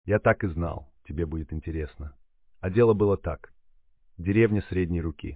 Я так и знал, тебе будет интересно. А дело было так. Деревня средней руки.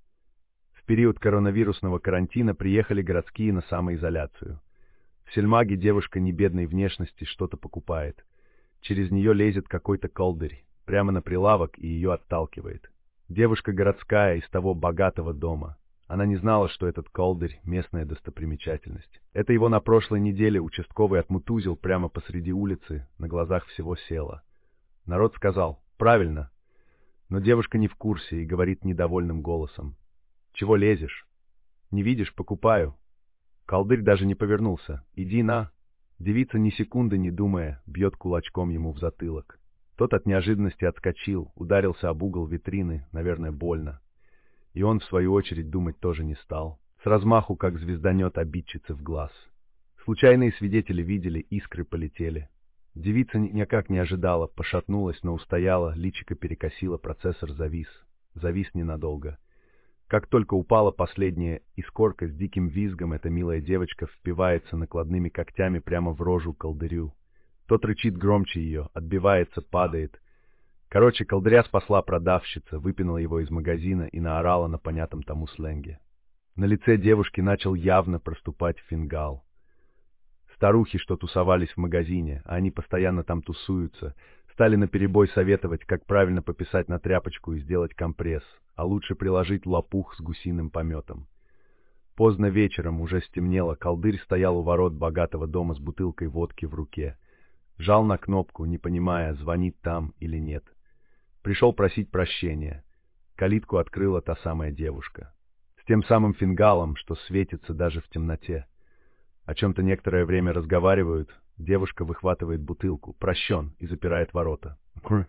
В период коронавирусного карантина приехали городские на самоизоляцию. В сельмаге девушка небедной внешности что-то покупает. Через нее лезет какой-то колдырь, прямо на прилавок, и ее отталкивает. Девушка городская из того богатого дома. Она не знала, что этот колдырь — местная достопримечательность. Это его на прошлой неделе участковый отмутузил прямо посреди улицы, на глазах всего села. Народ сказал: «Правильно». Но девушка не в курсе и говорит недовольным голосом: «Чего лезешь? Не видишь, покупаю». Колдырь даже не повернулся. «Иди на». Девица, ни секунды не думая, бьет кулачком ему в затылок. Тот от неожиданности отскочил, ударился об угол витрины, наверное, больно. И он, в свою очередь, думать тоже не стал. С размаху, как звезданет обидчицы в глаз. Случайные свидетели видели, искры полетели. Девица никак не ожидала, пошатнулась, но устояла, личико перекосило, процессор завис. Завис ненадолго. Как только упала последняя искорка, с диким визгом эта милая девочка впивается накладными когтями прямо в рожу колдырю. Тот рычит громче ее, отбивается, падает. Короче, колдыря спасла продавщица, выпинала его из магазина и наорала на понятном тому сленге. На лице девушки начал явно проступать фингал. Старухи, что тусовались в магазине, а они постоянно там тусуются, стали наперебой советовать, как правильно пописать на тряпочку и сделать компресс, а лучше приложить лопух с гусиным пометом. Поздно вечером, уже стемнело, колдырь стоял у ворот богатого дома с бутылкой водки в руке. Жал на кнопку, не понимая, звонит там или нет. Пришел просить прощения. Калитку открыла та самая девушка. С тем самым фингалом, что светится даже в темноте. О чем-то некоторое время разговаривают. Девушка выхватывает бутылку. «Прощен!» и запирает ворота.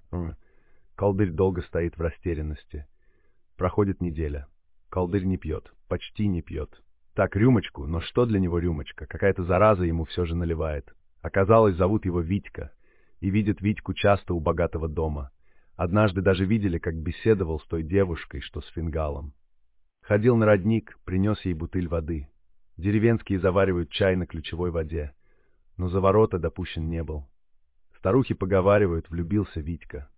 Колдырь долго стоит в растерянности. Проходит неделя. Колдырь не пьет. Почти не пьет. Так, рюмочку, но что для него рюмочка? Какая-то зараза ему все же наливает. Оказалось, зовут его Витька. И видит Витьку часто у богатого дома. Однажды даже видели, как беседовал с той девушкой, что с фингалом. Ходил на родник, принес ей бутыль воды. Деревенские заваривают чай на ключевой воде. Но за ворота допущен не был. Старухи поговаривают, влюбился Витька.